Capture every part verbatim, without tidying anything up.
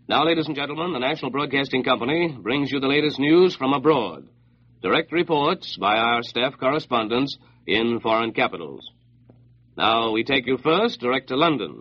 Now, ladies and gentlemen, the National Broadcasting Company brings you the latest news from abroad. Direct reports by our staff correspondents in foreign capitals. Now, we take you first direct to London.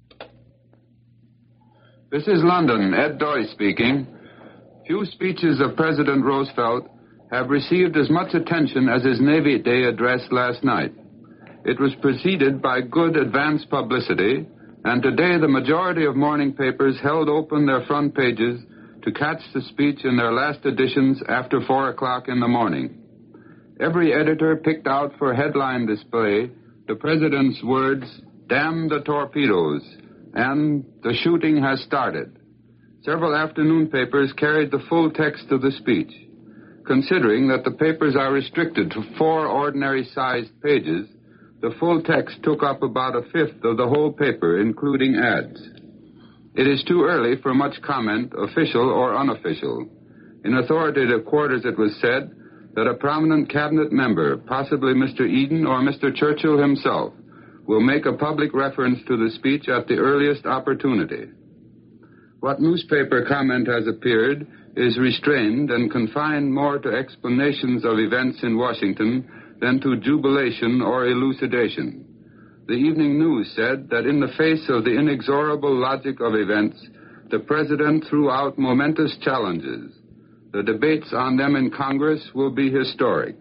This is London, Ed Doy speaking. Few speeches of President Roosevelt have received as much attention as his Navy Day address last night. It was preceded by good advance publicity, and today the majority of morning papers held open their front pages to catch the speech in their last editions after four o'clock in the morning. Every editor picked out for headline display the President's words, "Damn the torpedoes," and "The shooting has started." Several afternoon papers carried the full text of the speech. Considering that the papers are restricted to four ordinary-sized pages, the full text took up about a fifth of the whole paper, including ads. It is too early for much comment, official or unofficial. In authoritative quarters it was said that a prominent cabinet member, possibly Mister Eden or Mister Churchill himself, will make a public reference to the speech at the earliest opportunity. What newspaper comment has appeared is restrained and confined more to explanations of events in Washington than to jubilation or elucidation. The Evening News said that in the face of the inexorable logic of events, the President threw out momentous challenges. The debates on them in Congress will be historic.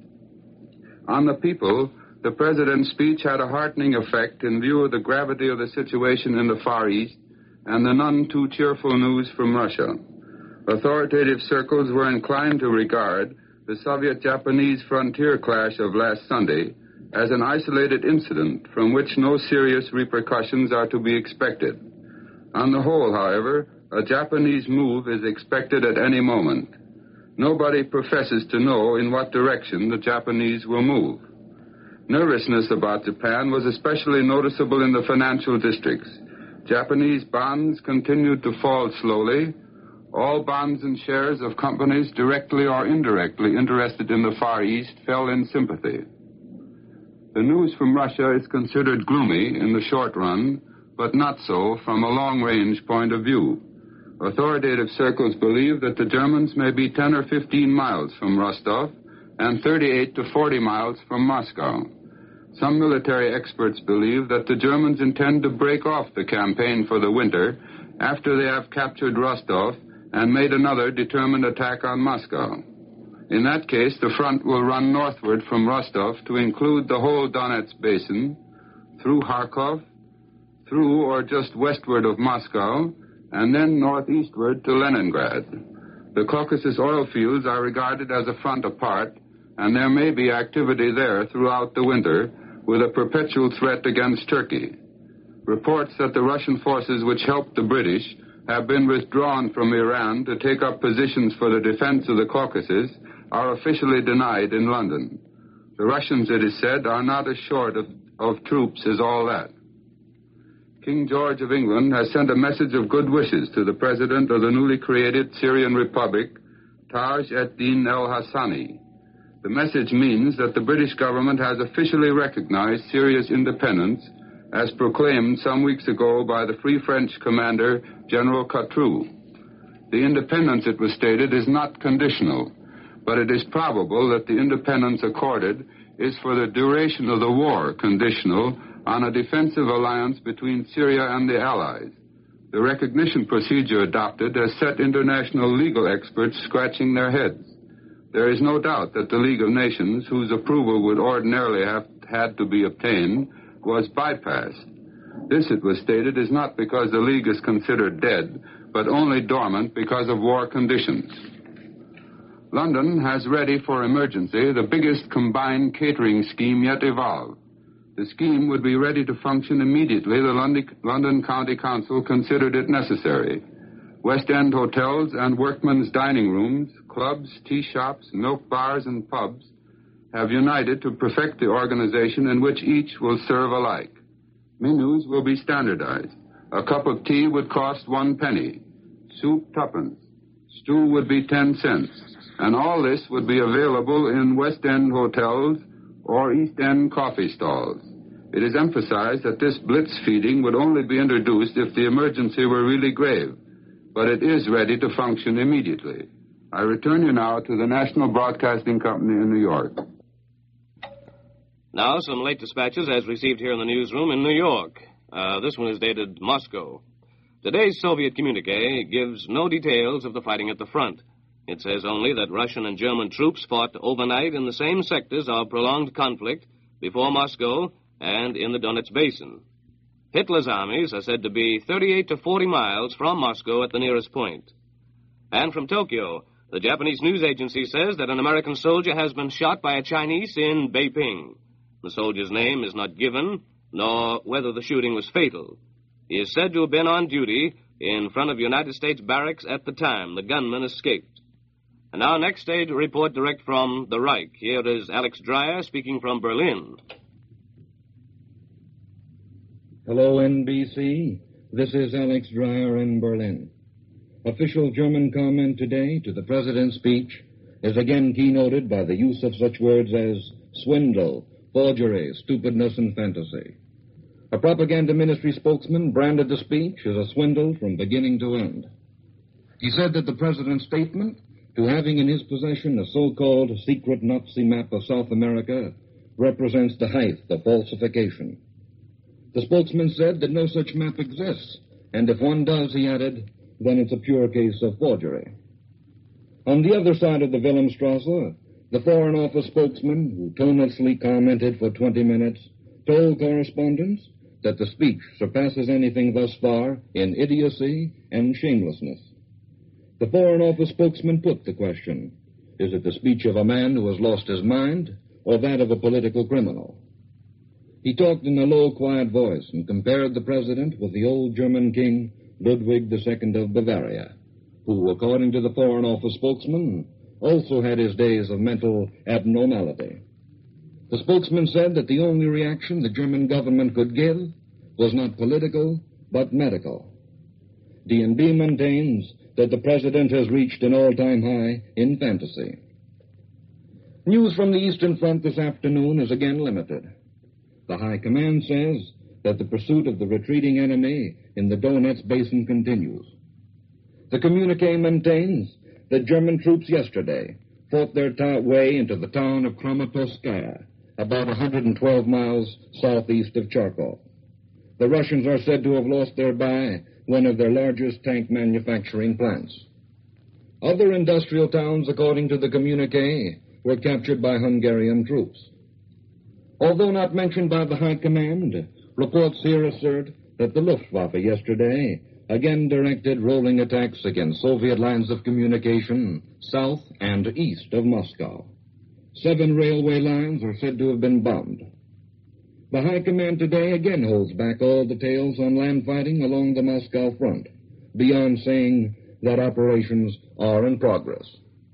On the people, the President's speech had a heartening effect in view of the gravity of the situation in the Far East and the none too cheerful news from Russia. Authoritative circles were inclined to regard the Soviet-Japanese frontier clash of last Sunday as an isolated incident from which no serious repercussions are to be expected. On the whole, however, a Japanese move is expected at any moment. Nobody professes to know in what direction the Japanese will move. Nervousness about Japan was especially noticeable in the financial districts. Japanese bonds continued to fall slowly. All bonds and shares of companies directly or indirectly interested in the Far East fell in sympathy. The news from Russia is considered gloomy in the short run, but not so from a long-range point of view. Authoritative circles believe that the Germans may be ten or fifteen miles from Rostov and thirty-eight to forty miles from Moscow. Some military experts believe that the Germans intend to break off the campaign for the winter after they have captured Rostov and made another determined attack on Moscow. In that case, the front will run northward from Rostov to include the whole Donetsk basin, through Kharkov, through or just westward of Moscow, and then northeastward to Leningrad. The Caucasus oil fields are regarded as a front apart, and there may be activity there throughout the winter, with a perpetual threat against Turkey. Reports that the Russian forces which helped the British have been withdrawn from Iran to take up positions for the defense of the Caucasus are officially denied in London. The Russians, it is said, are not as short of, of troops as all that. King George of England has sent a message of good wishes to the President of the newly created Syrian Republic, Taj ad-Din el-Hassani. The message means that the British government has officially recognized Syria's independence as proclaimed some weeks ago by the Free French commander, General Catroux. The independence, it was stated, is not conditional, but it is probable that the independence accorded is for the duration of the war conditional on a defensive alliance between Syria and the Allies. The recognition procedure adopted has set international legal experts scratching their heads. There is no doubt that the League of Nations, whose approval would ordinarily have had to be obtained, was bypassed. This, it was stated, is not because the League is considered dead, but only dormant because of war conditions. London has ready for emergency the biggest combined catering scheme yet evolved. The scheme would be ready to function immediately the London, London County Council considered it necessary. West End hotels and workmen's dining rooms, clubs, tea shops, milk bars, and pubs have united to perfect the organization in which each will serve alike. Menus will be standardized. A cup of tea would cost one penny, soup tuppence, stew would be ten cents, and all this would be available in West End hotels or East End coffee stalls. It is emphasized that this blitz feeding would only be introduced if the emergency were really grave. but it is ready to function immediately. I return you now to the National Broadcasting Company in New York. Now, some late dispatches as received here in the newsroom in New York. Uh, this one is dated Moscow. Today's Soviet communique gives no details of the fighting at the front. It says only that Russian and German troops fought overnight in the same sectors of prolonged conflict before Moscow and in the Donetsk Basin. Hitler's armies are said to be thirty-eight to forty miles from Moscow at the nearest point. And from Tokyo, the Japanese news agency says that an American soldier has been shot by a Chinese in Beiping. The soldier's name is not given, nor whether the shooting was fatal. He is said to have been on duty in front of United States barracks at the time the gunman escaped. And now, next a report direct from the Reich. Here is Alex Dreyer speaking from Berlin. Hello, N B C. This is Alex Dreyer in Berlin. Official German comment today to the President's speech is again keynoted by the use of such words as swindle, forgery, stupidness, and fantasy. A propaganda ministry spokesman branded the speech as a swindle from beginning to end. He said that the President's statement to having in his possession a so-called secret Nazi map of South America represents the height of falsification. The spokesman said that no such map exists, and if one does, he added, then it's a pure case of forgery. On the other side of the Wilhelmstrasse, the Foreign Office spokesman, who tonelessly commented for twenty minutes, told correspondents that the speech surpasses anything thus far in idiocy and shamelessness. The Foreign Office spokesman put the question, is it the speech of a man who has lost his mind or that of a political criminal? He talked in a low, quiet voice and compared the president with the old German king Ludwig the Second of Bavaria, who, according to the Foreign Office spokesman, also had his days of mental abnormality. The spokesman said that the only reaction the German government could give was not political, but medical. D and B maintains that the president has reached an all-time high in fantasy. News from the Eastern Front this afternoon is again limited. The High Command says that the pursuit of the retreating enemy in the Donetsk Basin continues. The communique maintains that German troops yesterday fought their ta- way into the town of Kramatorskaya, about one hundred twelve miles southeast of Charkov. The Russians are said to have lost thereby one of their largest tank manufacturing plants. Other industrial towns, according to the communique, were captured by Hungarian troops. Although not mentioned by the High Command, reports here assert that the Luftwaffe yesterday again directed rolling attacks against Soviet lines of communication south and east of Moscow. Seven railway lines are said to have been bombed. The High Command today again holds back all details on land fighting along the Moscow front, beyond saying that operations are in progress.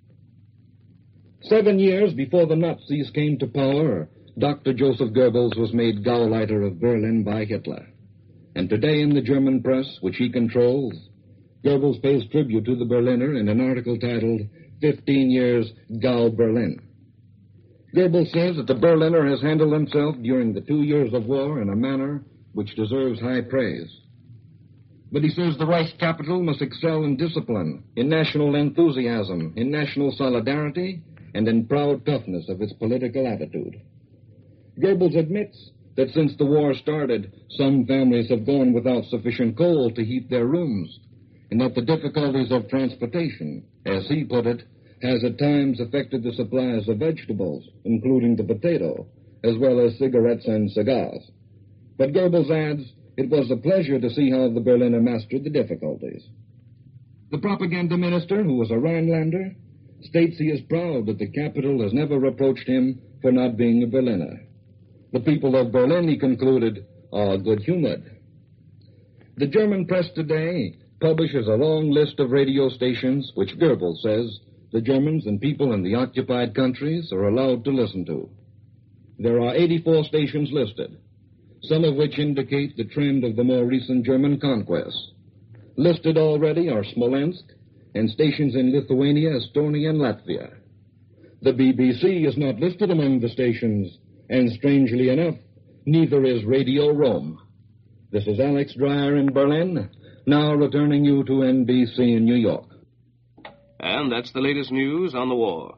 Seven years before the Nazis came to power, Doctor Joseph Goebbels was made Gauleiter of Berlin by Hitler. And today in the German press, which he controls, Goebbels pays tribute to the Berliner in an article titled fifteen years Gau Berlin. Goebbels says that the Berliner has handled himself during the two years of war in a manner which deserves high praise. But he says the Reich capital must excel in discipline, in national enthusiasm, in national solidarity, and in proud toughness of its political attitude. Goebbels admits that since the war started, some families have gone without sufficient coal to heat their rooms, and that the difficulties of transportation, as he put it, has at times affected the supplies of vegetables, including the potato, as well as cigarettes and cigars. But Goebbels adds, it was a pleasure to see how the Berliner mastered the difficulties. The propaganda minister, who was a Rhinelander, states he is proud that the capital has never reproached him for not being a Berliner. The people of Berlin, he concluded, are good-humored. The German press today publishes a long list of radio stations which Goebbels says the Germans and people in the occupied countries are allowed to listen to. There are eighty-four stations listed, some of which indicate the trend of the more recent German conquests. Listed already are Smolensk and stations in Lithuania, Estonia, and Latvia. The B B C is not listed among the stations, and strangely enough, neither is Radio Rome. This is Alex Dreyer in Berlin Now returning you to N B C in New York. And that's the latest news on the war.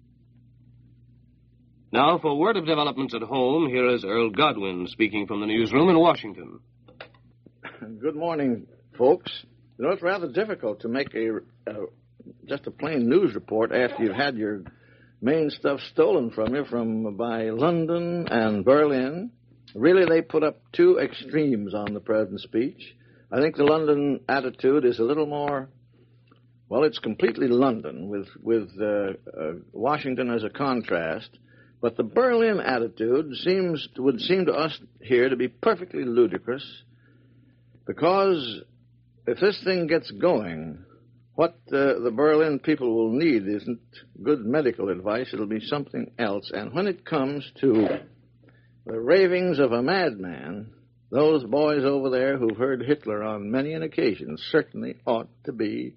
Now, for word of developments at home, here is Earl Godwin speaking from the newsroom in Washington. Good morning, folks. You know, it's rather difficult to make a, a just a plain news report after you've had your main stuff stolen from you from by London and Berlin. Really, they put up two extremes on the president's speech. I think the London attitude is a little more, well, it's completely London with, with uh, uh, Washington as a contrast. But the Berlin attitude seems would seem to us here to be perfectly ludicrous, because if this thing gets going, what uh, the Berlin people will need isn't good medical advice. It'll be something else. And when it comes to the ravings of a madman, those boys over there who've heard Hitler on many an occasion certainly ought to be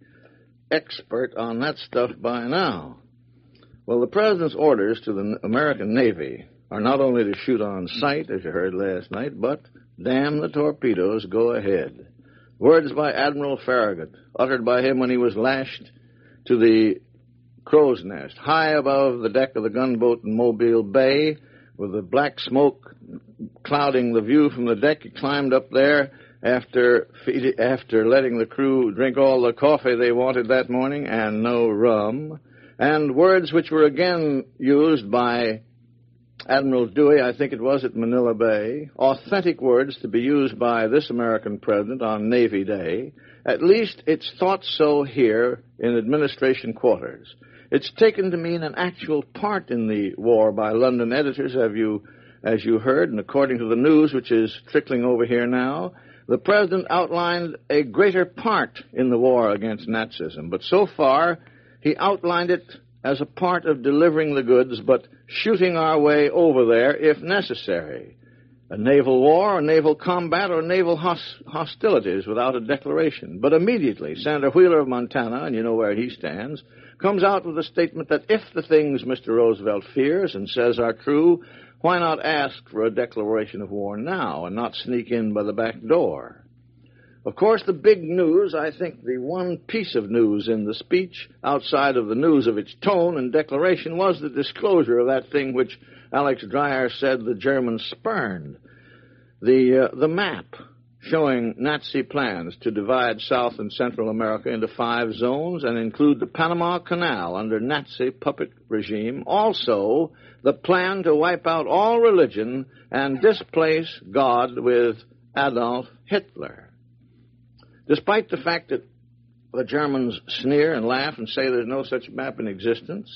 expert on that stuff by now. Well, the president's orders to the American Navy are not only to shoot on sight, as you heard last night, but damn the torpedoes, go ahead. Words by Admiral Farragut, uttered by him when he was lashed to the crow's nest, high above the deck of the gunboat in Mobile Bay, with the black smoke clouding the view from the deck. He climbed up there after feed, after letting the crew drink all the coffee they wanted that morning and no rum. And words which were again used by Admiral Dewey, I think it was, at Manila Bay, authentic words to be used by this American president on Navy Day. At least it's thought so here in administration quarters. It's taken to mean an actual part in the war by London editors, have you, as you heard, and according to the news which is trickling over here now, the president outlined a greater part in the war against Nazism. But so far, he outlined it as a part of delivering the goods, but shooting our way over there if necessary. A naval war, or naval combat, or naval hos- hostilities without a declaration. But immediately, Senator Wheeler of Montana, and you know where he stands, comes out with a statement that if the things Mister Roosevelt fears and says are true, why not ask for a declaration of war now and not sneak in by the back door? Of course, the big news, I think the one piece of news in the speech, outside of the news of its tone and declaration, was the disclosure of that thing which Alex Dreyer said the Germans spurned. The, uh, the map showing Nazi plans to divide South and Central America into five zones and include the Panama Canal under Nazi puppet regime. Also, the plan to wipe out all religion and displace God with Adolf Hitler. Despite the fact that the Germans sneer and laugh and say there's no such map in existence,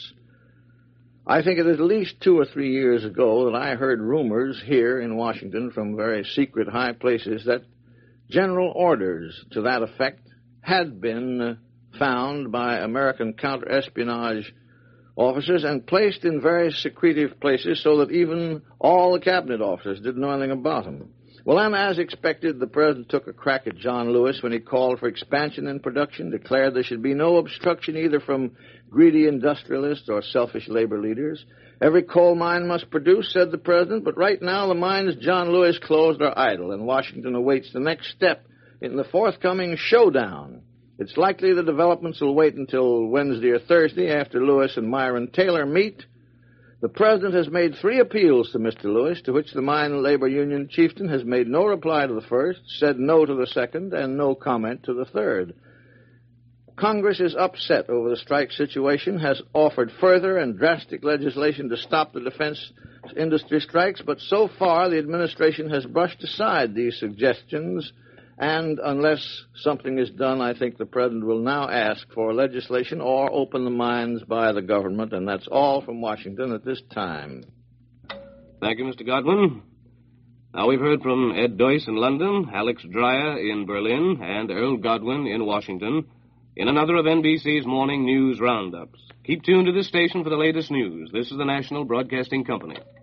I think it is at least two or three years ago that I heard rumors here in Washington from very secret high places that general orders to that effect had been found by American counter-espionage officers and placed in very secretive places so that even all the cabinet officers didn't know anything about them. Well, then, as expected, the president took a crack at John Lewis when he called for expansion in production, declared there should be no obstruction either from greedy industrialists or selfish labor leaders. Every coal mine must produce, said the president, but right now the mines John Lewis closed are idle, and Washington awaits the next step in the forthcoming showdown. It's likely the developments will wait until Wednesday or Thursday after Lewis and Myron Taylor meet. The president has made three appeals to Mister Lewis, to which the mine labor union chieftain has made no reply to the first, said no to the second, and no comment to the third. Congress is upset over the strike situation, has offered further and drastic legislation to stop the defense industry strikes, but so far the administration has brushed aside these suggestions, and unless something is done, I think the president will now ask for legislation or open the mines by the government, and that's all from Washington at this time. Thank you, Mister Godwin. Now we've heard from Ed Doyce in London, Alex Dreyer in Berlin, and Earl Godwin in Washington in another of N B C's morning news roundups. Keep tuned to this station for the latest news. This is the National Broadcasting Company.